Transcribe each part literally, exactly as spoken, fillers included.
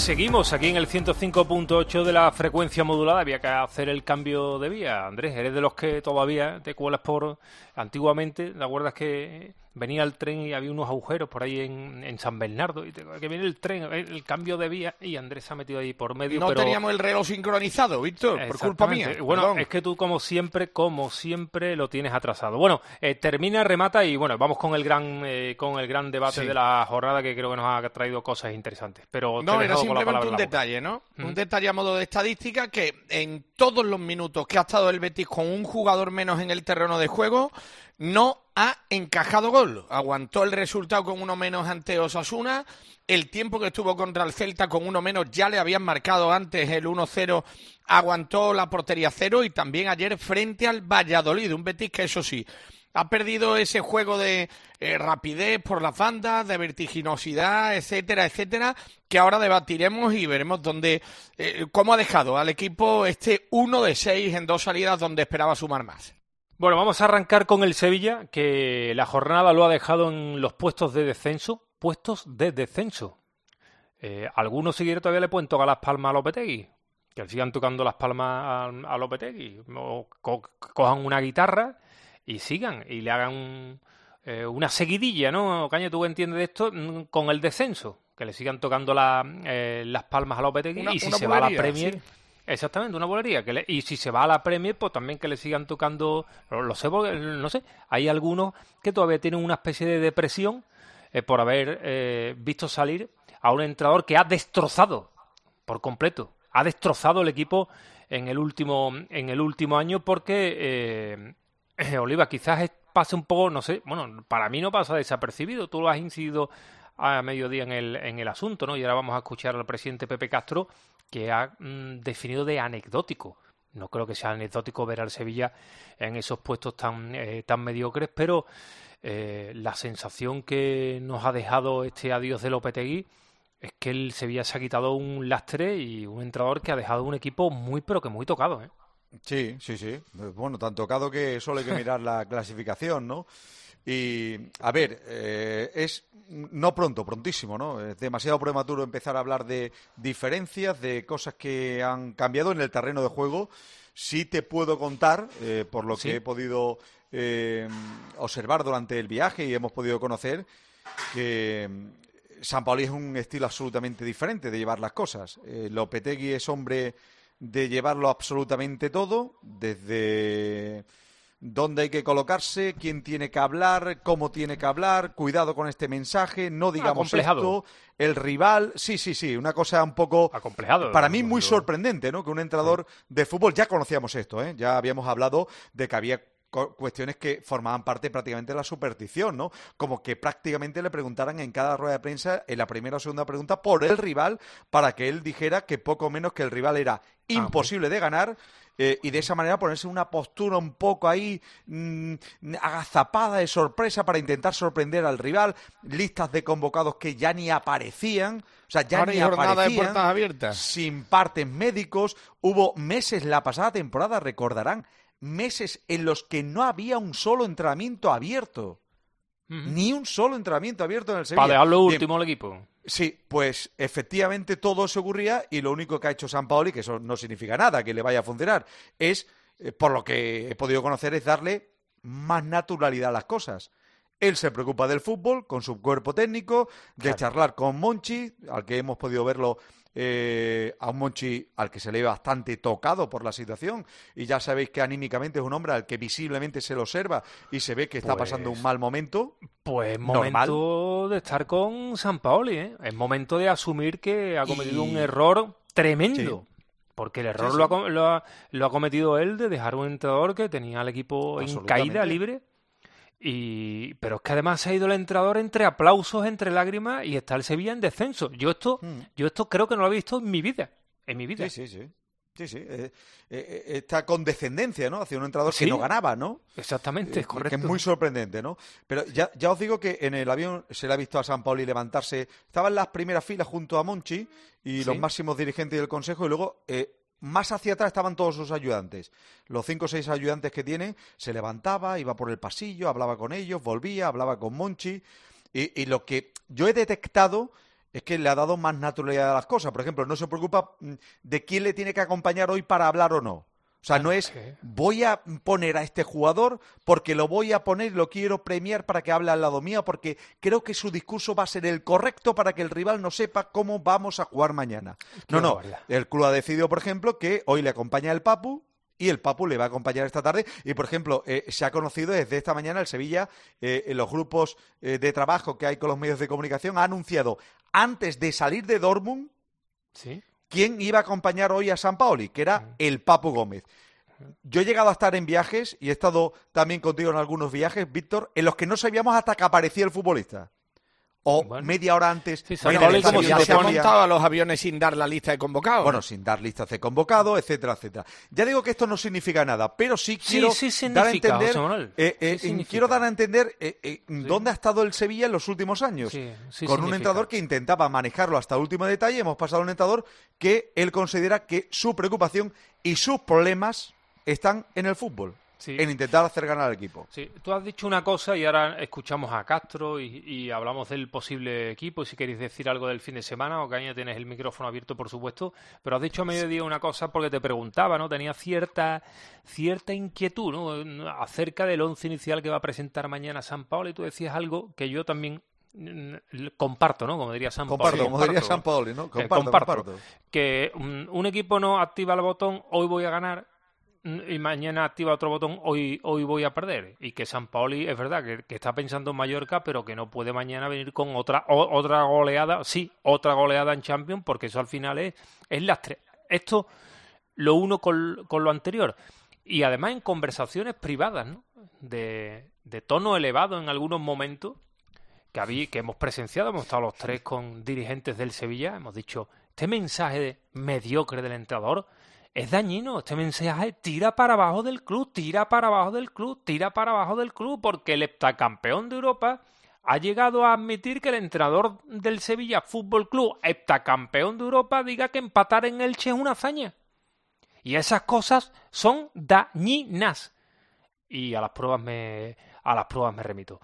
Seguimos aquí en el ciento cinco punto ocho de la frecuencia modulada. Había que hacer el cambio de vía. Andrés, eres de los que todavía te cuelas por... Antiguamente, ¿te acuerdas que venía el tren y había unos agujeros por ahí en, en San Bernardo? Y te, que viene el tren, el cambio de vía, y Andrés se ha metido ahí por medio. No pero... teníamos el reloj sincronizado, Víctor, por culpa mía. Bueno, Perdón. Es que tú, como siempre, como siempre, lo tienes atrasado. Bueno, eh, termina, remata y bueno, vamos con el gran eh, con el gran debate Sí. de la jornada, que creo que nos ha traído cosas interesantes. Pero No, te he era dejado con la simplemente palabra un en la boca. detalle, ¿no? Mm. Un detalle a modo de estadística, que en todos los minutos que ha estado el Betis con un jugador menos en el terreno de juego, no ha encajado gol. Aguantó el resultado con uno menos ante Osasuna. El tiempo que estuvo contra el Celta con uno menos, ya le habían marcado antes el uno cero, aguantó la portería cero, y también ayer frente al Valladolid, un Betis que, eso sí, ha perdido ese juego de eh, rapidez por las bandas, de vertiginosidad, etcétera, etcétera, que ahora debatiremos y veremos dónde, eh, cómo ha dejado al equipo este uno de seis en dos salidas donde esperaba sumar más. Bueno, vamos a arrancar con el Sevilla, que la jornada lo ha dejado en los puestos de descenso. Puestos de descenso. Eh, algunos seguidores todavía le pueden tocar las palmas a Lopetegui. Que sigan tocando las palmas a, a Lopetegui. O co cojan una guitarra y sigan. Y le hagan un, eh, una seguidilla, ¿no? Caña, ¿tú entiendes de esto? Con el descenso. Que le sigan tocando la, eh, las palmas a Lopetegui. Una, y si una se bulería, va a la Premier... sí. Exactamente, una bolería. Que le, y si se va a la Premier, pues también que le sigan tocando, lo, lo sé, porque, no sé, hay algunos que todavía tienen una especie de depresión eh, por haber eh, visto salir a un entrenador que ha destrozado por completo, ha destrozado el equipo en el último, en el último año, porque eh, eh, Oliva, quizás es, pase un poco, no sé, bueno, para mí no pasa desapercibido, tú lo has incidido a mediodía en el, en el asunto, ¿no? Y ahora vamos a escuchar al presidente Pepe Castro, que ha mmm, definido de anecdótico. No creo que sea anecdótico ver al Sevilla en esos puestos tan, eh, tan mediocres, pero eh, la sensación que nos ha dejado este adiós de Lopetegui es que el Sevilla se ha quitado un lastre y un entrenador que ha dejado un equipo muy, pero que muy tocado, ¿eh? Sí, sí, sí. Bueno, tan tocado que solo hay que mirar la clasificación, ¿no? Y, a ver, eh, es no pronto, prontísimo, ¿no? Es demasiado prematuro empezar a hablar de diferencias, de cosas que han cambiado en el terreno de juego. Sí te puedo contar, eh, por lo ¿Sí? que he podido eh, observar durante el viaje y hemos podido conocer, que Sampaoli es un estilo absolutamente diferente de llevar las cosas. Eh, Lopetegui es hombre de llevarlo absolutamente todo, desde dónde hay que colocarse, quién tiene que hablar, cómo tiene que hablar, cuidado con este mensaje, no digamos esto, el rival, sí, sí, sí, una cosa un poco, acomplejado, para mí muy yo... sorprendente, ¿no? Que un entrenador de fútbol, ya conocíamos esto, ¿eh? Ya habíamos hablado de que había cuestiones que formaban parte prácticamente de la superstición, ¿no? Como que prácticamente le preguntaran en cada rueda de prensa, en la primera o segunda pregunta, por el rival, para que él dijera que poco menos que el rival era imposible de ganar, eh, y de esa manera ponerse una postura un poco ahí mmm, agazapada de sorpresa para intentar sorprender al rival, listas de convocados que ya ni aparecían, o sea, ya Ahora ni hay jornada aparecían, de puertas abiertas, sin partes médicos. Hubo meses la pasada temporada, recordarán, meses en los que no había un solo entrenamiento abierto. Uh-huh. Ni un solo entrenamiento abierto en el Sevilla. Para dejarlo último al equipo. Sí, pues efectivamente todo se ocurría, y lo único que ha hecho Sampaoli, que eso no significa nada, que le vaya a funcionar, es, eh, por lo que he podido conocer, es darle más naturalidad a las cosas. Él se preocupa del fútbol, con su cuerpo técnico, de claro. charlar con Monchi, al que hemos podido verlo, eh, a un Monchi al que se le ve bastante tocado por la situación, y ya sabéis que anímicamente es un hombre al que visiblemente se lo observa y se ve que está pues, pasando un mal momento. Pues momento de estar con Sampaoli, ¿eh? Es momento de asumir que ha cometido y... un error tremendo. Sí. Porque el error sí, sí. Lo, ha, lo, ha, lo ha cometido él de dejar un entrenador que tenía al equipo en caída libre. Y pero es que además se ha ido el entrenador entre aplausos, entre lágrimas, y está el Sevilla en descenso. Yo esto, hmm. yo esto creo que no lo he visto en mi vida. En mi vida. Sí, sí, sí. Sí, sí. Eh, eh, esta condescendencia, ¿no? Hacia un entrenador ¿Sí? que no ganaba, ¿no? Exactamente, es eh, correcto. Que es muy sorprendente, ¿no? Pero ya, ya os digo que en el avión se le ha visto a Sampaoli levantarse. Estaba en las primeras filas junto a Monchi y ¿Sí? los máximos dirigentes del Consejo, y luego... Eh, más hacia atrás estaban todos sus ayudantes. Los cinco o seis ayudantes que tienen, se levantaba, iba por el pasillo, hablaba con ellos, volvía, hablaba con Monchi. Y, y lo que yo he detectado es que le ha dado más naturalidad a las cosas. Por ejemplo, no se preocupa de quién le tiene que acompañar hoy para hablar o no. O sea, no es voy a poner a este jugador porque lo voy a poner y lo quiero premiar para que hable al lado mío, porque creo que su discurso va a ser el correcto para que el rival no sepa cómo vamos a jugar mañana. No, no. El club ha decidido, por ejemplo, que hoy le acompaña el Papu y el Papu le va a acompañar esta tarde. Y, por ejemplo, eh, se ha conocido desde esta mañana el Sevilla, eh, en los grupos eh, de trabajo que hay con los medios de comunicación, ha anunciado antes de salir de Dortmund, ¿sí?, quién iba a acompañar hoy a Sampaoli, que era el Papu Gómez. Yo he llegado a estar en viajes, y he estado también contigo en algunos viajes, Víctor, en los que no sabíamos hasta que aparecía el futbolista. O bueno, media hora antes. Sí, bueno, como ya se ha montado a los aviones sin dar la lista de convocados. Bueno, sin dar listas de convocados, etcétera, etcétera. Ya digo que esto no significa nada, pero sí quiero sí, sí dar a entender, eh, eh, sí quiero dar a entender eh, eh, sí. dónde ha estado el Sevilla en los últimos años. Sí, sí con significa. un entrenador que intentaba manejarlo hasta el último detalle. Hemos pasado a un entrenador que él considera que su preocupación y sus problemas están en el fútbol. Sí. En intentar hacer ganar al equipo. Sí, tú has dicho una cosa y ahora escuchamos a Castro y, y hablamos del posible equipo. Si queréis decir algo del fin de semana, Ocaña, tienes el micrófono abierto, por supuesto. Pero has dicho a mediodía una cosa porque te preguntaba, ¿no? Tenía cierta cierta inquietud, ¿no?, acerca del once inicial que va a presentar mañana Sampaoli, y tú decías algo que yo también comparto, ¿no? Como diría Sampaoli. Comparto, como diría Sampaoli, ¿no? Comparto, eh, comparto, comparto. Que un, un equipo no activa el botón, hoy voy a ganar, y mañana activa otro botón, hoy hoy voy a perder. Y que Sampaoli es verdad que, que está pensando en Mallorca, pero que no puede mañana venir con otra o, otra goleada, sí, otra goleada en Champions, porque eso al final es, es lastre. Esto lo uno con, con lo anterior. Y además en conversaciones privadas, ¿no?, de, de tono elevado en algunos momentos, que, habí, que hemos presenciado, hemos estado los tres con dirigentes del Sevilla, hemos dicho, este mensaje mediocre del entrenador es dañino, este mensaje tira para abajo del club, tira para abajo del club, tira para abajo del club, porque el heptacampeón de Europa ha llegado a admitir que el entrenador del Sevilla Fútbol Club, heptacampeón de Europa, diga que empatar en Elche es una hazaña. Y esas cosas son dañinas. Y a las pruebas me, a las pruebas me remito.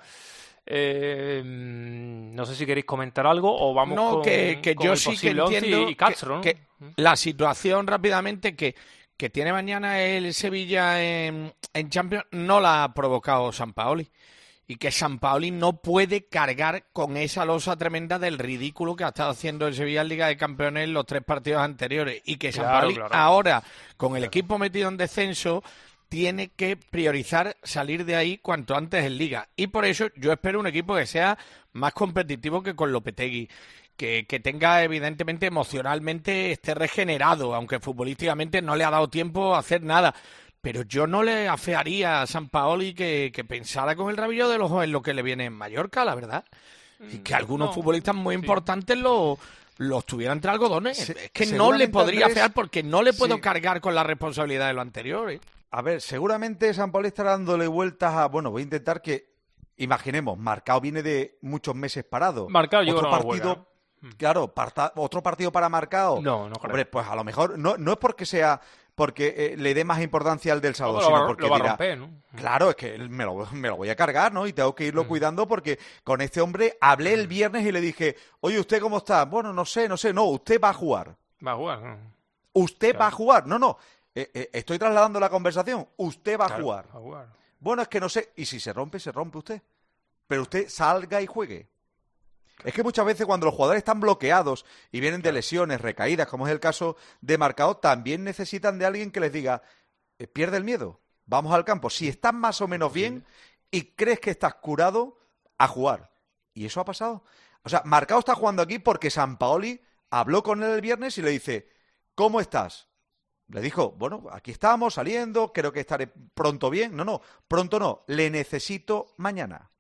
Eh, no sé si queréis comentar algo o vamos no, con, que, que con yo el sí que posible entiendo y Castro, ¿no? que, que la situación rápidamente que, que tiene mañana el Sevilla en, en Champions no la ha provocado Sampaoli, y que Sampaoli no puede cargar con esa losa tremenda del ridículo que ha estado haciendo el Sevilla en Liga de Campeones en los tres partidos anteriores, y que Sampaoli claro, claro. ahora, con el claro. equipo metido en descenso, tiene que priorizar salir de ahí cuanto antes en Liga. Y por eso yo espero un equipo que sea más competitivo que con Lopetegui, que, que tenga evidentemente emocionalmente, esté regenerado, aunque futbolísticamente no le ha dado tiempo a hacer nada. Pero yo no le afearía a Sampaoli que, que pensara con el rabillo del ojo en lo que le viene en Mallorca, la verdad. Y que algunos no, futbolistas muy sí. importantes lo... los tuviera entre algodones. Se, es que no le podría Andrés, afear porque no le puedo sí. cargar con la responsabilidad de lo anterior, ¿eh? A ver, seguramente Sampaoli estará dándole vueltas a... Bueno, voy a intentar que... Imaginemos, Marcao viene de muchos meses parado. Marcao yo otro no partido, claro, parta, otro partido para Marcao. No, no creo. Hombre, pues a lo mejor no, no es porque sea... porque eh, le dé más importancia al del sábado, no, sino va, porque lo va dirá, a romper, ¿no? Claro, es que me lo, me lo voy a cargar, ¿no? Y tengo que irlo mm. cuidando porque con este hombre hablé el viernes y le dije, oye, ¿usted cómo está? Bueno, no sé, no sé, no, usted va a jugar. Va a jugar, ¿no? Usted claro. va a jugar, no, no, eh, eh, estoy trasladando la conversación, usted va claro, a jugar. Va a jugar. Bueno, es que no sé, y si se rompe, se rompe usted. Pero usted salga y juegue. Es que muchas veces cuando los jugadores están bloqueados y vienen de lesiones, recaídas, como es el caso de Marcao, también necesitan de alguien que les diga, eh, pierde el miedo, vamos al campo. Si estás más o menos bien y crees que estás curado, a jugar. Y eso ha pasado. O sea, Marcao está jugando aquí porque Sampaoli habló con él el viernes y le dice, ¿cómo estás? Le dijo, bueno, aquí estamos saliendo, creo que estaré pronto bien. No, no, pronto no, le necesito mañana.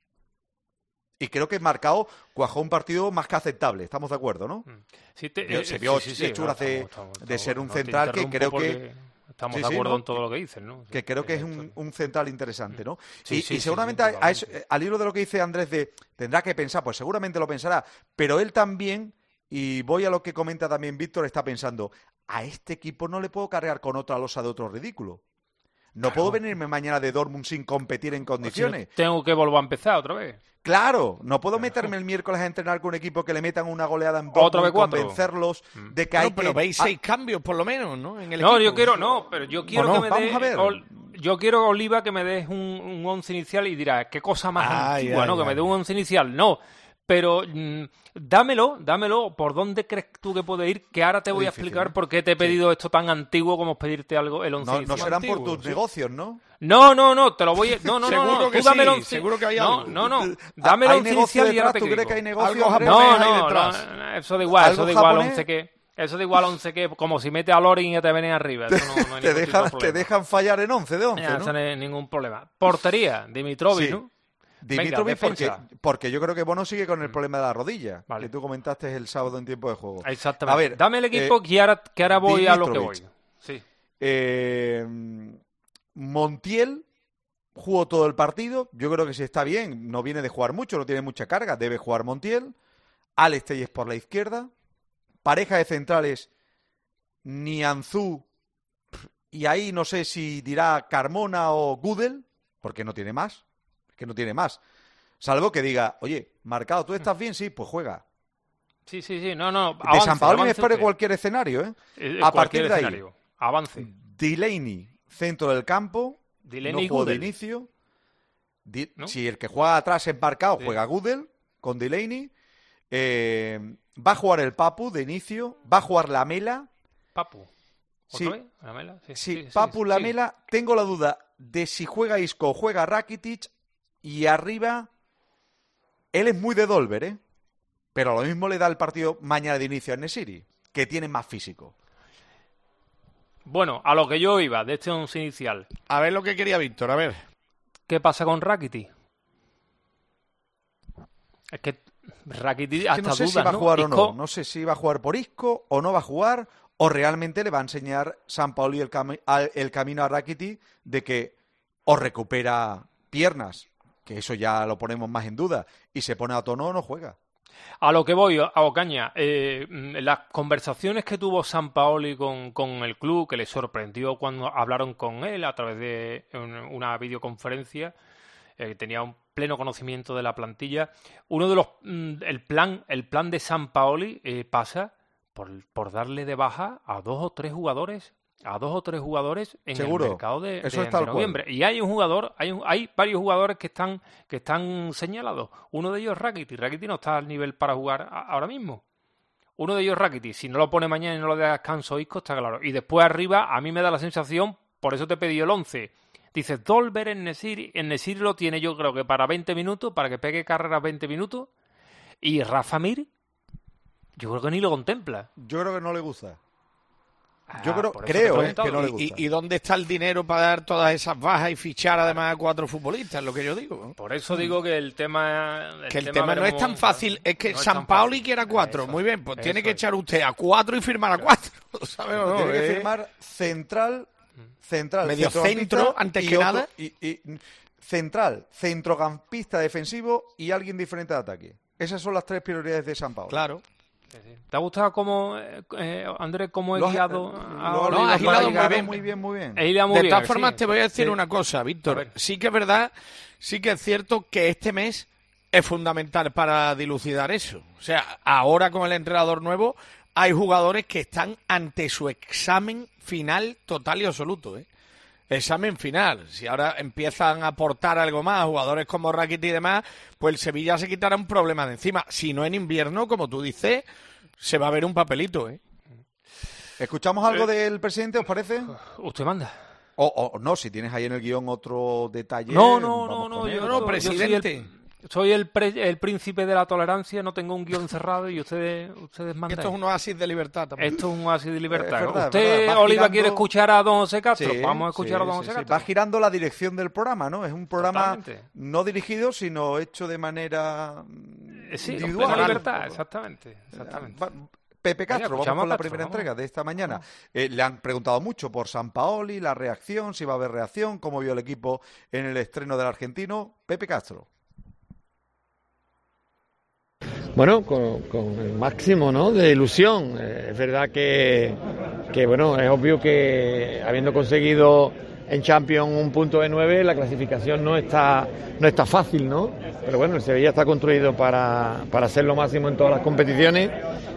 Y creo que Marcao cuajó un partido más que aceptable, estamos de acuerdo, ¿no? Sí, te, se vio sí, sí, sí, hechuras no, de, estamos, estamos, de ser estamos, un central que creo que... Estamos sí, de acuerdo sí, ¿no? en todo lo que dicen, ¿no? Que creo que es un, un central interesante, ¿no? Sí, y, sí, y seguramente sí, sí, a eso, al hilo de lo que dice Andrés de tendrá que pensar, pues seguramente lo pensará, pero él también, y voy a lo que comenta también Víctor, está pensando, a este equipo no le puedo cargar con otra losa de otro ridículo. No puedo venirme mañana de Dortmund sin competir en condiciones. Pues si tengo que volver a empezar otra vez. Claro, no puedo meterme el miércoles a entrenar con un equipo que le metan una goleada en Dortmund, otra vez cuatro. Convencerlos Mm. de que No, hay pero que... veis Ah, seis cambios por lo menos, ¿no? En el No, equipo. yo quiero, no, pero yo quiero Bueno, que me vamos des, a ver. Ol- yo quiero, Oliva, que me des un, un once inicial y dirás, qué cosa más Ay, antigua, ay, ¿no? Que ay. me dé un once inicial, no. Pero mm, dámelo, dámelo, ¿por dónde crees tú que puede ir? Que ahora te voy a difícil, explicar ¿no? por qué te he pedido esto tan antiguo como es pedirte algo el once no, no inicial. serán por Antiguo, tus sí. negocios, ¿no? No, no, no, te lo voy a... No, no, no, Seguro no, que tú dame el sí, once. seguro que hay no, algo. no, no, dame el ¿Hay once negocio inicial y ahora detrás? te ¿Tú digo. crees que hay negocio? Algo Andrés? japonés No, ahí no, detrás. no, no, eso da igual, ¿Algo eso da igual japonés? once que... Eso da igual once que... Como si metes a Lorin y te vienen arriba. Eso no, no hay Te ningún tipo de dejan, te problema. dejan fallar en once de once, Ya, ¿no? eso no hay ningún problema. Portería, Dimitrovic, Sí. ¿no? Dimitrovic, Venga, porque, defensa. porque yo creo que Bono sigue con el problema de la rodilla, Vale. que tú comentaste el sábado en tiempo de juego. Exactamente. A ver, dame el equipo eh, que, ahora, que ahora voy a lo que voy. Dimitrovic. Sí. Eh, Montiel jugó todo el partido. Yo creo que sí está bien. No viene de jugar mucho, no tiene mucha carga. Debe jugar Montiel. Alex Telles por la izquierda. Pareja de centrales, Nianzú. Y ahí no sé si dirá Carmona o Gudel, porque no tiene más. Que no tiene más. Salvo que diga, oye, Marcado, ¿tú estás bien? Sí, pues juega. Sí, sí, sí. No, no. De Avance, San Paolo me avance espero usted. cualquier escenario, ¿eh? Eh, A cualquier partir de ahí. escenario. Avance. Delaney, centro del campo. Delaney no jugó de Gudel. inicio. Di- ¿No? Si el que juega atrás embarcado Sí. juega Gudel con Delaney. Eh, va a jugar el Papu de inicio. Va a jugar Lamela. Papu. ¿Otra Sí. vez? ¿Lamela? Sí, Sí, sí, sí, Papu sí. Lamela. Tengo la duda de si juega Isco o juega Rakitic. Y arriba, él es muy de Dolber, ¿eh? Pero lo mismo le da el partido mañana de inicio a Nesiri, que tiene más físico. Bueno, a lo que yo iba de este once inicial. A ver lo que quería Víctor, a ver. ¿Qué pasa con Rakitic? Es que Rakitic Es hasta que no sé dudas, si va a ¿no? jugar o Isco- no. No sé si va a jugar por Isco o no va a jugar, o realmente le va a enseñar San Paoli el, cami- al- el camino a Rakitic de que o recupera piernas, que eso ya lo ponemos más en duda, y se pone a tono o no juega. A lo que voy, a Ocaña, eh, las conversaciones que tuvo Sampaoli con, con el club, que le sorprendió cuando hablaron con él a través de un- una videoconferencia, eh, tenía un pleno conocimiento de la plantilla. Uno de los, mm, el plan, el plan de Sampaoli eh, pasa por, por darle de baja a dos o tres jugadores, a dos o tres jugadores en Seguro. el mercado de, Eso de- es tal de noviembre. Y hay un jugador, hay, un- hay varios jugadores que están, que están señalados. Uno de ellos es Rakitic. Rakitic no está al nivel para jugar a- ahora mismo. Uno de ellos es Rakitic. Si no lo pone mañana y no lo da descanso a Isco, está claro. Y después arriba, a mí me da la sensación, por eso te he pedido el once. Dices, Dolber en Nesiri. En Nesiri lo tiene yo creo que para veinte minutos, para que pegue carreras veinte minutos. Y Rafa Mir, yo creo que ni lo contempla. Yo creo que no le gusta. Yo Ah, creo- por eso te he creo, eh, preguntado. que no le ¿Y, gusta. y, y dónde está el dinero para dar todas esas bajas y fichar además a cuatro futbolistas? Es lo que yo digo, ¿no? Por eso digo que el tema... Que el tema no es tan veremos- fácil, es que no es San tan Paoli fácil. quiera cuatro. Eso, Muy bien, pues tiene eso que es. echar usted a cuatro y firmar a cuatro. ¿Sabes o no? Tiene que Eh, firmar central, central, Medio centrocampista centro, antes y que otro- nada. y- y- central, centrocampista defensivo y alguien diferente de ataque. Esas son las tres prioridades de San Paolo. Claro. Sí, sí. ¿Te ha gustado cómo, eh, eh, Andrés, cómo he Lo has- guiado lo- a lo- Oliva no, has para hilado llegar? muy bien. muy bien, muy bien. He hilado muy De bien, todas sí. formas, te voy a decir Sí. una cosa, A Víctor. ver. Sí que es verdad, sí que es cierto que este mes es fundamental para dilucidar eso. O sea, ahora con el entrenador nuevo hay jugadores que están ante su examen final total y absoluto, ¿eh? Examen final. Si ahora empiezan a aportar algo más, jugadores como Rakitic y demás, pues el Sevilla se quitará un problema de encima. Si no en invierno, como tú dices, se va a ver un papelito, ¿eh? ¿Escuchamos algo del presidente, os parece? Usted manda. O, o no, si tienes ahí en el guión otro detalle. No, no, no, vamos no, con él. yo No, no, yo presidente. soy el, soy el, pre- el príncipe de la tolerancia, no tengo un guión cerrado y ustedes, ustedes mandan. Esto es un oasis de libertad también. Esto es un oasis de libertad. Es verdad, Usted, es verdad. Va Oliva, girando- quiere escuchar a don José Castro. Sí, Vamos a escuchar sí, a don sí, José sí. Castro. Va girando la dirección del programa, ¿no? Es un programa Totalmente. no dirigido, sino hecho de manera Eh, Sí, con individual. plena libertad, exactamente. exactamente. Va- Pepe Castro, Venga, vamos escuchamos con la a Castro, primera vamos. entrega de esta mañana. Eh, le han preguntado mucho por San Paoli, la reacción, si va a haber reacción, cómo vio el equipo en el estreno del argentino. Pepe Castro. Bueno, con, con el máximo, ¿no?, de ilusión. Eh, es verdad que, que, bueno, es obvio que habiendo conseguido en Champions un punto de nueve, la clasificación no está no está fácil, ¿no? Pero bueno, el Sevilla está construido para, para hacer lo máximo en todas las competiciones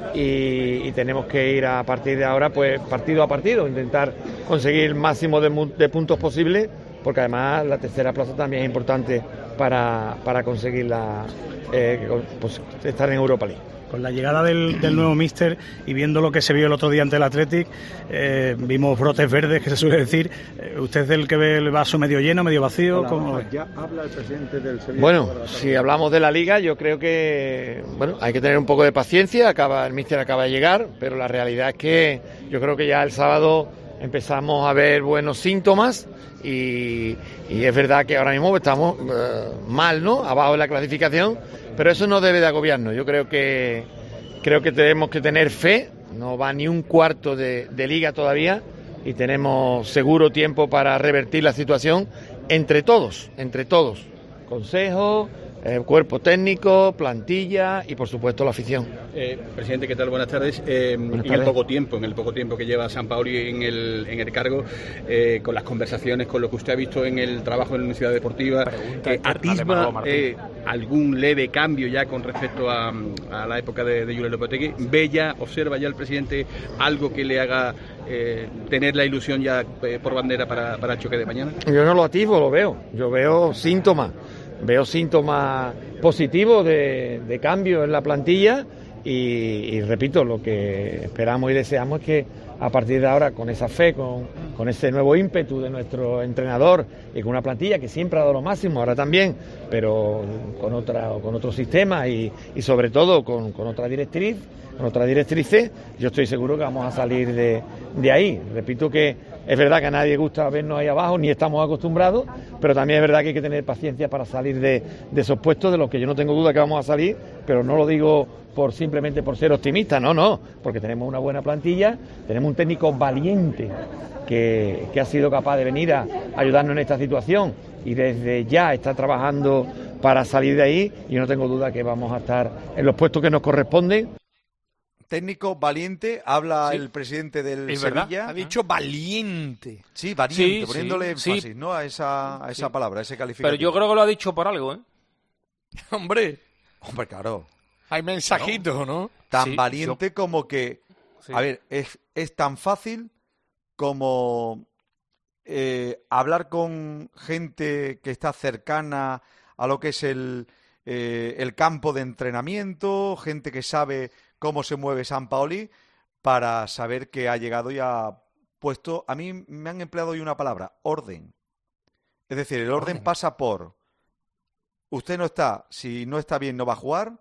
y, y tenemos que ir a partir de ahora, pues partido a partido, intentar conseguir el máximo de, de puntos posible, porque además la tercera plaza también es importante para, para conseguir la, eh, pues, estar en Europa League. Con la llegada del, del nuevo míster y viendo lo que se vio el otro día ante el Athletic, eh, vimos brotes verdes, que se suele decir. Eh, ¿Usted es el que ve el vaso medio lleno, medio vacío? ¿Cómo? Ya habla el presidente del Sevilla. Bueno, si hablamos de la Liga, yo creo que bueno, hay que tener un poco de paciencia. Acaba el míster acaba de llegar, pero la realidad es que yo creo que ya el sábado empezamos a ver buenos síntomas y, y es verdad que ahora mismo estamos uh, mal, ¿no? Abajo de la clasificación, pero eso no debe de agobiarnos. Yo creo que creo que tenemos que tener fe. No va ni un cuarto de, de liga todavía y tenemos seguro tiempo para revertir la situación entre todos, entre todos. Consejo, eh, cuerpo técnico, plantilla y por supuesto la afición. Eh, presidente, ¿qué tal? Buenas tardes. Eh, Buenas en tardes. el poco tiempo, en el poco tiempo que lleva Sampaoli en el en el cargo, eh, con las conversaciones, con lo que usted ha visto en el trabajo en la Universidad Deportiva, eh, ¿atisba eh, algún leve cambio ya con respecto a, a la época de, de Julio Lopetegui? ¿Ve ya, observa ya el presidente algo que le haga eh, tener la ilusión ya eh, por bandera para, para el choque de mañana? Yo no lo atisbo, lo veo. Yo veo síntomas. Veo síntomas positivos de, de cambio en la plantilla y, y repito, lo que esperamos y deseamos es que a partir de ahora, con esa fe, con, con ese nuevo ímpetu de nuestro entrenador y con una plantilla que siempre ha dado lo máximo, ahora también, pero con otra con otro sistema y, y sobre todo con, con otra directriz, con otra directrices, yo estoy seguro que vamos a salir de, de ahí. Repito que es verdad que a nadie gusta vernos ahí abajo, ni estamos acostumbrados, pero también es verdad que hay que tener paciencia para salir de, de esos puestos, de los que yo no tengo duda que vamos a salir, pero no lo digo por simplemente por ser optimista, no, no, porque tenemos una buena plantilla, tenemos un técnico valiente que, que ha sido capaz de venir a ayudarnos en esta situación y desde ya está trabajando para salir de ahí y yo no tengo duda que vamos a estar en los puestos que nos corresponden. Técnico valiente, habla Sí. el presidente del Es Sevilla. verdad. Ha dicho valiente. Sí, valiente, Sí, poniéndole sí, énfasis, sí. ¿no? A esa, a esa Sí. palabra, a ese calificativo. Pero yo creo que lo ha dicho por algo, ¿eh? Hombre, Hombre, claro. hay mensajitos, ¿no? Tan Sí, valiente como que... Sí. A ver, es, es tan fácil como eh, hablar con gente que está cercana a lo que es el, eh, el campo de entrenamiento, gente que sabe cómo se mueve Sampaoli, para saber que ha llegado y ha puesto... A mí me han empleado hoy una palabra, orden. Es decir, el orden, Orden. pasa por... Usted no está, si no está bien no va a jugar,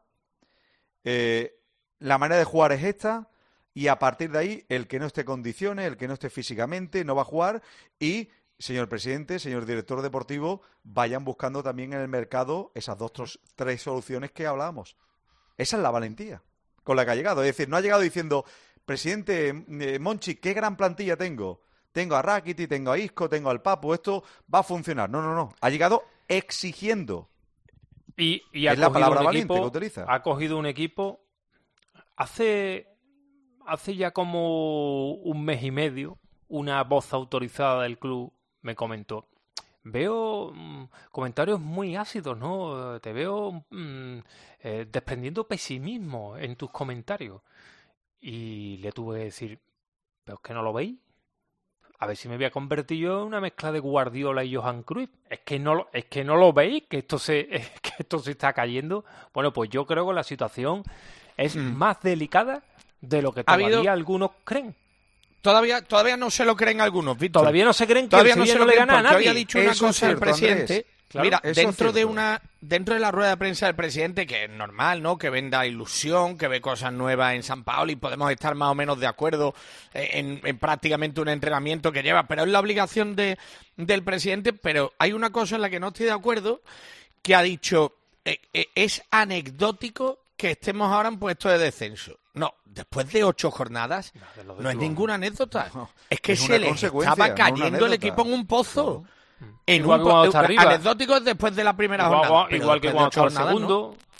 eh, la manera de jugar es esta, y a partir de ahí, el que no esté en condiciones, el que no esté físicamente, no va a jugar, y, señor presidente, señor director deportivo, vayan buscando también en el mercado esas dos, tros- tres soluciones que hablábamos. Esa es la valentía con la que ha llegado. Es decir, no ha llegado diciendo, presidente, eh, Monchi, qué gran plantilla tengo. Tengo a Rakiti, tengo a Isco, tengo al Papu, esto va a funcionar. No, no, no. Ha llegado exigiendo. Y, y ha Es la cogido palabra un valiente equipo, que utiliza. ha cogido un equipo hace hace ya como un mes y medio, una voz autorizada del club me comentó: veo mm, comentarios muy ácidos, ¿no? Te veo mm, eh, desprendiendo pesimismo en tus comentarios. Y le tuve que decir, ¿pero es que no lo veis? A ver si me voy a convertir yo en una mezcla de Guardiola y Johan Cruyff. Es que no, lo- es que no lo veis, que esto se, que esto se está cayendo. Bueno, pues yo creo que la situación es Mm. más delicada de lo que Ha todavía habido- algunos creen. Todavía, todavía no se lo creen algunos, Víctor. Todavía no se creen que Todavía el no Sevilla se no, lo le creen gana a porque nadie. había dicho una Eso es cosa el cierto, Andrés. presidente. Claro, Mira, eso es dentro de cierto. una dentro de la rueda de prensa del presidente, que es normal, ¿no? Que venda ilusión, que ve cosas nuevas en San Paolo y podemos estar más o menos de acuerdo eh, en, en prácticamente un entrenamiento que lleva, pero es la obligación de, del presidente. Pero hay una cosa en la que no estoy de acuerdo, que ha dicho, eh, eh, es anecdótico que estemos ahora en puesto de descenso. No, después de ocho jornadas de lo de no es club. ninguna anécdota. No, es que es se una les consecuencia, estaba no una cayendo el anécdota. equipo en un pozo. En Igual un que cuando po- está arriba. anecdótico es después de la primera Igual, jornada. pero igual que después de cuando ocho está el jornadas, ¿no? segundo,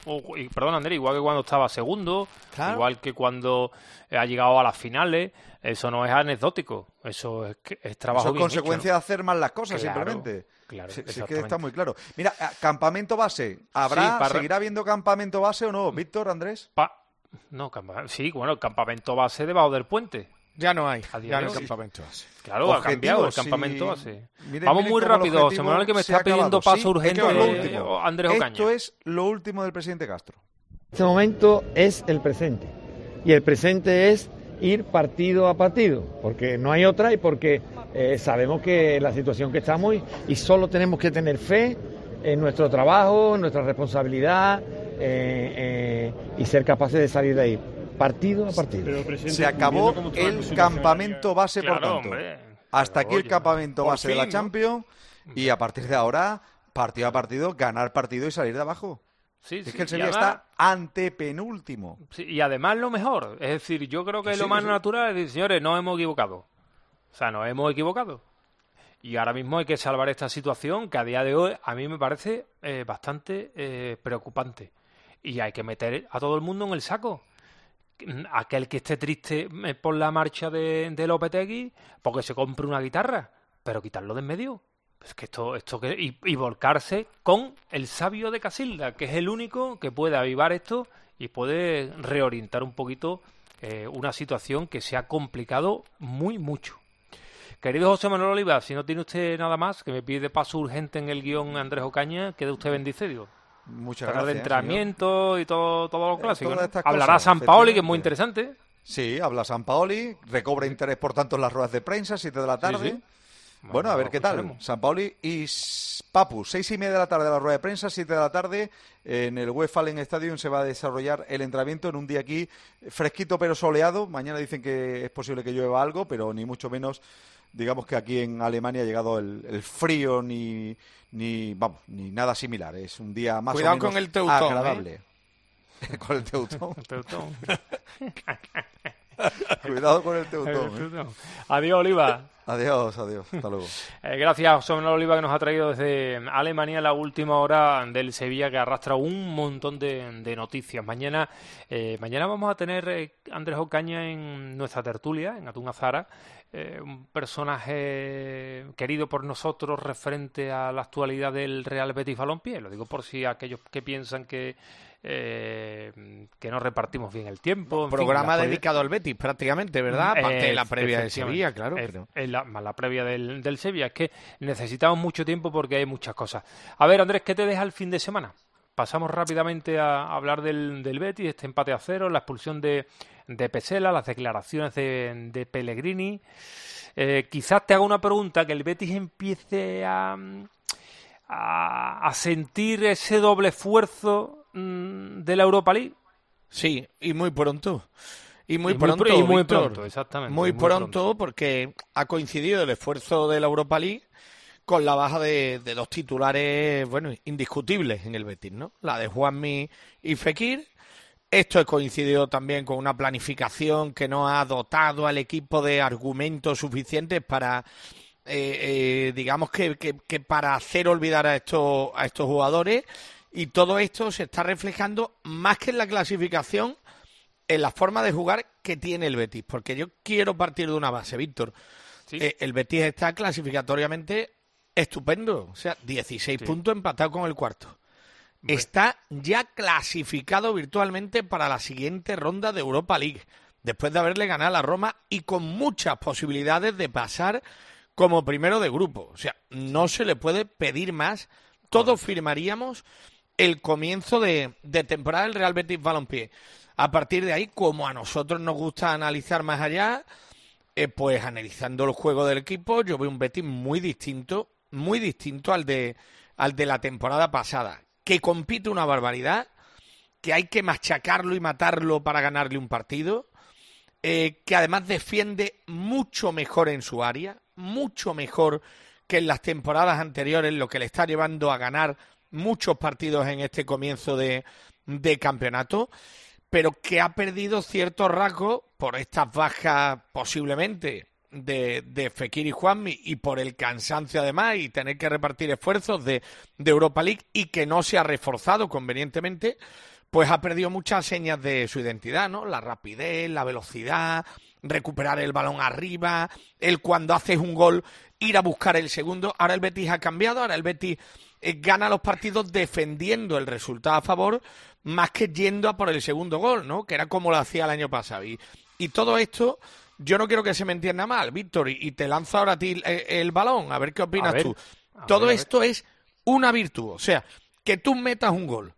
o, y, perdón, Andrés, igual que cuando estaba segundo, claro. igual que cuando ha llegado a las finales, eso no es anecdótico, eso es, es trabajo eso es bien consecuencia hecho, ¿no? de hacer mal las cosas, Claro, simplemente. Claro, sí, sí, que está muy claro. Mira, campamento base, ¿habrá, Sí, para... seguirá habiendo campamento base o no, Víctor, Andrés? Pa... No, campa... sí, bueno, el campamento base debajo del puente. Ya no hay, A día ya de no hay hoy. campamento base. Claro, Objetivos, ha cambiado el sí. campamento base. Miren, Vamos miren muy cómo el rápido, José objetivo Manuel, que me se está ha pidiendo acabado. paso Sí, urgente es que es lo eh, último. Andrés Ocaña. Esto es lo último del presidente Castro. Este momento es el presente. Y el presente es ir partido a partido, porque no hay otra y porque eh, sabemos que la situación que estamos y, y solo tenemos que tener fe en nuestro trabajo, en nuestra responsabilidad eh, eh, y ser capaces de salir de ahí, partido a partido. Pero, Se acabó el campamento base, Claro, por tanto. hombre. Hasta aquí Oye, el campamento por base de fin, la ¿no? Champions y a partir de ahora, partido a partido, ganar partido y salir de abajo. Sí, Es sí, que el y Sevilla además- está antepenúltimo. Sí, y además lo mejor, es decir, yo creo que, Que lo sí, más que sí. natural es decir, señores, nos hemos equivocado. O sea, nos hemos equivocado. Y ahora mismo hay que salvar esta situación que a día de hoy a mí me parece eh, bastante eh, preocupante. Y hay que meter a todo el mundo en el saco. Aquel que esté triste eh, por la marcha de, de Lopetegui, porque se compre una guitarra, pero quitarlo de en medio. Es que esto, esto que, y, y volcarse con el sabio de Casilda, que es el único que puede avivar esto y puede reorientar un poquito eh, una situación que se ha complicado muy mucho. Querido José Manuel Oliva, si no tiene usted nada más, que me pide paso urgente en el guión Andrés Ocaña, quede usted bendecido. Muchas Hablar de gracias. entrenamiento y todo, todo lo Eh, clásico. todas ¿no? estas Hablará cosas, San Paoli, que es muy efectivamente. interesante. Sí, habla San Paoli, recobra interés por tanto en las ruedas de prensa, siete de la tarde. Sí, sí. Bueno, a ver lo qué tal. escucharemos. San Paoli y S- Papu, seis y media de la tarde la rueda de prensa, siete de la tarde en el Westfalen Stadium se va a desarrollar el entrenamiento en un día aquí fresquito pero soleado. Mañana dicen que es posible que llueva algo, pero ni mucho menos, digamos que aquí en Alemania ha llegado el, el frío ni, ni, vamos, ni nada similar. Es un día más Cuidado o menos con el teutón, agradable. con el teutón. Teutón. Cuidado con el teutón. ¿eh? Adiós, Oliva. Adiós, adiós. Hasta luego. Eh, gracias, José Manuel Oliva, que nos ha traído desde Alemania la última hora del Sevilla, que arrastra un montón de, de noticias. Mañana eh, mañana vamos a tener eh, Andrés Ocaña en nuestra tertulia, en Atún Azara, eh, un personaje querido por nosotros referente a la actualidad del Real Betis Balompié. Lo digo por si aquellos que piensan que eh, que no repartimos bien el tiempo. En fin, Programa la actualidad- dedicado al Betis, prácticamente, ¿verdad? Aparte de la previa de Sevilla, claro. Es- Pero... es la, más la previa del, del Sevilla. Es que necesitamos mucho tiempo porque hay muchas cosas. A ver, Andrés, ¿qué te deja el fin de semana? Pasamos rápidamente a hablar del, del Betis, este empate a cero, la expulsión de, de Pesela, las declaraciones de, de Pellegrini. Eh, quizás te haga una pregunta, que el Betis empiece a, a, a sentir ese doble esfuerzo mm, de la Europa League. Sí, y muy pronto. Y muy Y muy pronto, pr- y muy Víctor. pronto, exactamente, Muy, muy pronto, pronto. porque ha coincidido el esfuerzo de la Europa League con la baja de, de dos titulares, bueno, indiscutibles en el Betis, ¿no? La de Juanmi y Fekir. Esto ha coincidido también con una planificación que no ha dotado al equipo de argumentos suficientes para, eh, eh, digamos que, que, que para hacer olvidar a estos, a estos jugadores. Y todo esto se está reflejando más que en la clasificación, en la forma de jugar que tiene el Betis. Porque yo quiero partir de una base, Víctor. Sí. Eh, el Betis está clasificatoriamente estupendo. O sea, dieciséis Sí. puntos empatado con el cuarto. Está ya clasificado virtualmente para la siguiente ronda de Europa League, después de haberle ganado a la Roma y con muchas posibilidades de pasar como primero de grupo. O sea, no se le puede pedir más. Todos firmaríamos el comienzo de, de temporada del Real Betis Balompié. A partir de ahí, como a nosotros nos gusta analizar más allá, eh, pues analizando el juego del equipo, yo veo un Betis muy distinto, muy distinto al de, al de la temporada pasada, que compite una barbaridad, que hay que machacarlo y matarlo para ganarle un partido, eh, que además defiende mucho mejor en su área, mucho mejor que en las temporadas anteriores, lo que le está llevando a ganar muchos partidos en este comienzo de, de campeonato, pero que ha perdido ciertos rasgos por estas bajas posiblemente de, de Fekir y Juanmi y por el cansancio además y tener que repartir esfuerzos de, de Europa League y que no se ha reforzado convenientemente, pues ha perdido muchas señas de su identidad, ¿no? La rapidez, la velocidad, recuperar el balón arriba, el cuando haces un gol ir a buscar el segundo. Ahora el Betis ha cambiado, ahora el Betis eh, gana los partidos defendiendo el resultado a favor más que yendo a por el segundo gol, ¿no? Que era como lo hacía el año pasado. Y, y todo esto, yo no quiero que se me entienda mal, Víctor, y, y te lanzo ahora a ti el, el balón, a ver qué opinas ver, tú. Todo ver, esto es una virtud, o sea, que tú metas un gol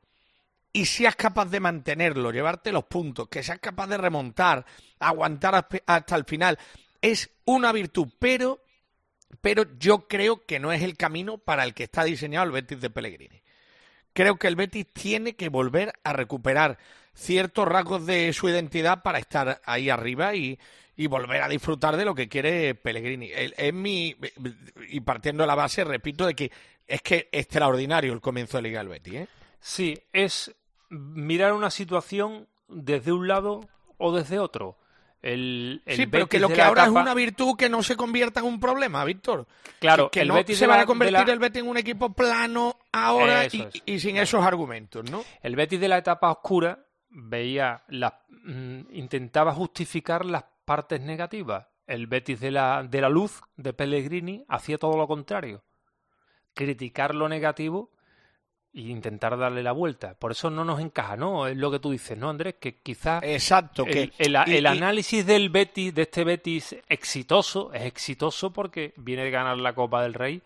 y seas capaz de mantenerlo, llevarte los puntos, que seas capaz de remontar, aguantar hasta el final, es una virtud, pero, pero yo creo que no es el camino para el que está diseñado el Betis de Pellegrini. Creo que el Betis tiene que volver a recuperar ciertos rasgos de su identidad para estar ahí arriba y, y volver a disfrutar de lo que quiere Pellegrini. Es mi, y partiendo de la base, repito, de que es que extraordinario el comienzo de Liga del Betis, ¿eh? Sí, es mirar una situación desde un lado o desde otro. El, el sí, pero Betis que lo de que la ahora etapa... es una virtud que no se convierta en un problema, Víctor. Claro, que, que el no Betis se de vaya la, a convertir de la... el Betis en un equipo plano ahora y, es. y sin esos argumentos, ¿no? El Betis de la etapa oscura veía las, mm, intentaba justificar las partes negativas. El Betis de la, de la luz de Pellegrini hacía todo lo contrario. Criticar lo negativo e intentar darle la vuelta. Por eso no nos encaja, ¿no? Es lo que tú dices, ¿no, Andrés? Que quizás Exacto, que el, el, y, el y... análisis del Betis, de este Betis exitoso, es exitoso porque viene de ganar la Copa del Rey,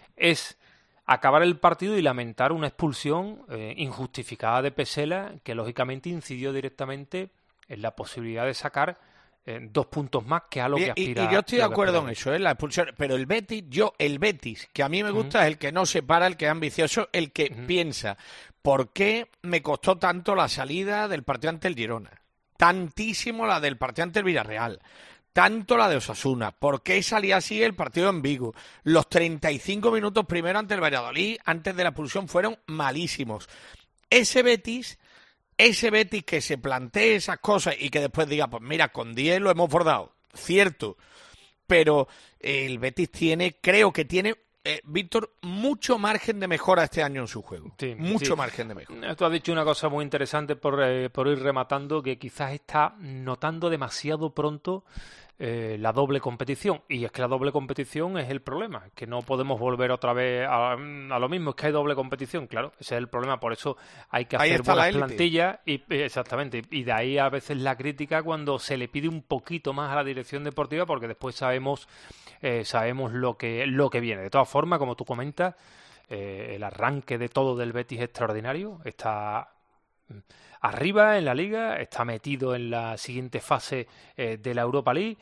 es acabar el partido y lamentar una expulsión eh, injustificada de Pesela, que lógicamente incidió directamente en la posibilidad de sacar eh, dos puntos más, que es a lo que aspira. Y, y yo estoy de acuerdo en eso, ¿eh? La expulsión. Pero el Betis, yo, el Betis, que a mí me gusta, uh-huh. es el que no se para, el que es ambicioso, el que uh-huh. piensa, ¿por qué me costó tanto la salida del partido ante el Girona? Tantísimo la del partido ante el Villarreal. Tanto la de Osasuna. ¿Por qué salía así el partido en Vigo? Los treinta y cinco minutos primero ante el Valladolid, antes de la expulsión, fueron malísimos. Ese Betis, ese Betis que se plantee esas cosas y que después diga, pues mira, con diez lo hemos bordado. Cierto. Pero el Betis tiene, creo que tiene, eh, Víctor, mucho margen de mejora este año en su juego. Sí, mucho sí. margen de mejora. Tú has dicho una cosa muy interesante por, eh, por ir rematando, que quizás está notando demasiado pronto Eh, la doble competición, y es que la doble competición es el problema, que no podemos volver otra vez a, a lo mismo, es que hay doble competición, claro, ese es el problema, por eso hay que hacer buenas plantillas y exactamente, y de ahí a veces la crítica cuando se le pide un poquito más a la dirección deportiva, porque después sabemos eh, sabemos lo que lo que viene. De todas formas, como tú comentas, eh, el arranque de todo del Betis es extraordinario, está arriba en la Liga, está metido en la siguiente fase eh, de la Europa League,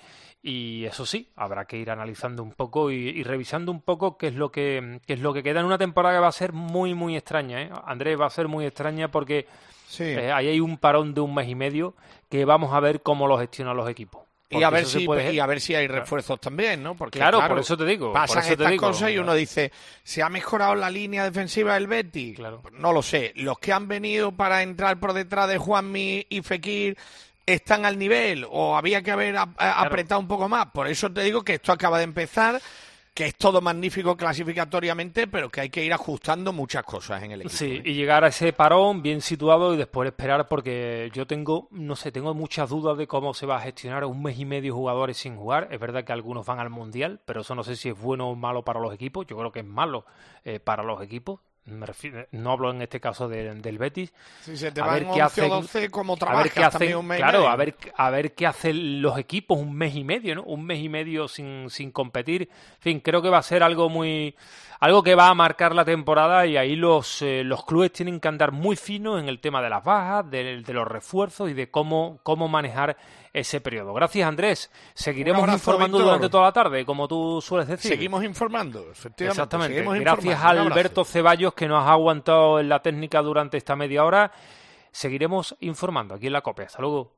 y eso sí, habrá que ir analizando un poco y, y revisando un poco qué es lo que qué es lo que queda en una temporada que va a ser muy muy extraña, ¿eh? Andrés, va a ser muy extraña porque sí. eh, ahí hay un parón de un mes y medio que vamos a ver cómo lo gestionan los equipos. Y a, ver si, puede... y a ver si hay refuerzos claro. también, ¿no? Porque claro, claro, por eso te digo. Pasan por eso estas te digo, cosas y uno dice, ¿se ha mejorado la línea defensiva del Betis? Claro. Pues no lo sé. Los que han venido para entrar por detrás de Juanmi y Fekir están al nivel o había que haber a, a, claro. apretado un poco más. Por eso te digo que esto acaba de empezar, que es todo magnífico clasificatoriamente, pero que hay que ir ajustando muchas cosas en el equipo. Sí, ¿eh? y llegar a ese parón bien situado y después esperar, porque yo tengo, no sé, tengo muchas dudas de cómo se va a gestionar un mes y medio jugadores sin jugar. Es verdad que algunos van al Mundial, pero eso no sé si es bueno o malo para los equipos. Yo creo que es malo eh, para los equipos. Me refiero, no hablo en este caso de, del Betis. Si se te a van ver qué once hacen, o doce, como trabajas a ver qué hacen, un mes claro, y medio. a ver a ver qué hacen los equipos un mes y medio, ¿no? Un mes y medio sin, sin competir. En fin, creo que va a ser algo muy algo que va a marcar la temporada, y ahí los eh, los clubes tienen que andar muy finos en el tema de las bajas, de, de los refuerzos y de cómo cómo manejar ese periodo. Gracias, Andrés. Seguiremos abrazo, informando Víctor. Durante toda la tarde, como tú sueles decir. Seguimos informando, efectivamente. Exactamente. Seguimos Gracias a Alberto Ceballos, que nos ha aguantado en la técnica durante esta media hora. Seguiremos informando aquí en La Copia. Hasta luego.